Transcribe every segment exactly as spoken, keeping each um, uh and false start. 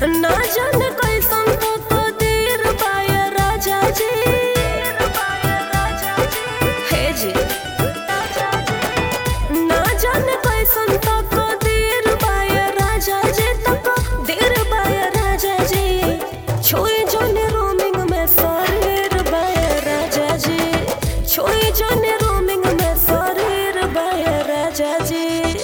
ना जाने कैसन तो तो देर बाय राजा जी हे जी ना जाने कैसन तो तो देर बाय राजा जी तक देर बाय राजा जी छोई जोने रोमिंग में शरीर बाय राजा जी छोई जोने रोमिंग में शरीर बाय राजा जी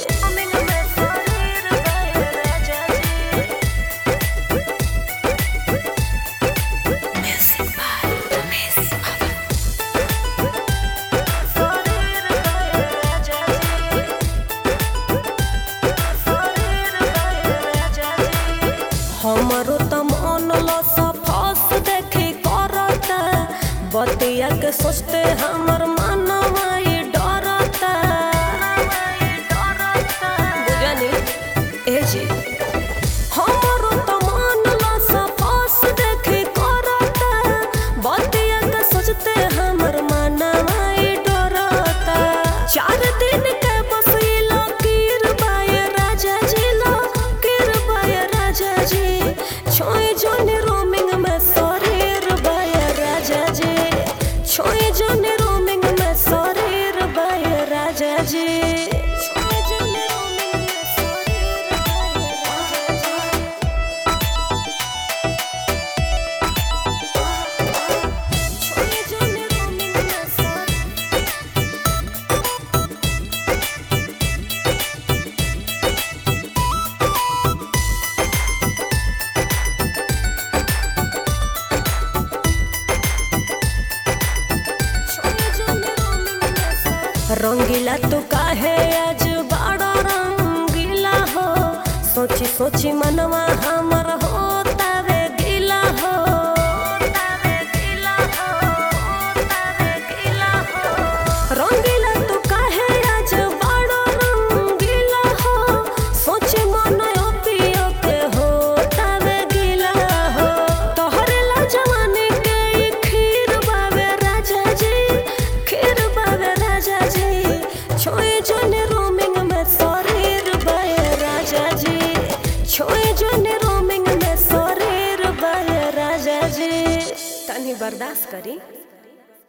हमरो तम अनला सा फास देखे करता बतिया के सोचते हमर मनवा ई डरता बुझनी ए जी हमरो तम अनला सा फास देखे करता बतिया के सोचते हमर मनवा ई डरता चार दिन के बसिला कीर बाय राजा जी ला कीर बाय राजा जी छोई जोने रोमिंग में शरीर बाय राजा जी छोई जोने रोमिंग में शरीर बाय राजा जी छोई जोने रोमिंग में शरीर बाय राजा जी छोई जोने रोमिंग में शरीर रंगीला तो काहे आज बड़ा रंगीला हो सोची सोची मनवा हमर होता वे गीला हो रंगीला तो काहे आज बड़ा रंगीला हो सोची मन पियो के होता वे गीला हो तोहरे ला जवानी के खीर बावे राजा जी खीर बावे राजा जी छोई जोने रोमिंग में शरीर बाय राजा जी छोई जोने रोमिंग में शरीर बाय राजा जी तनी बर्दाश्त करी।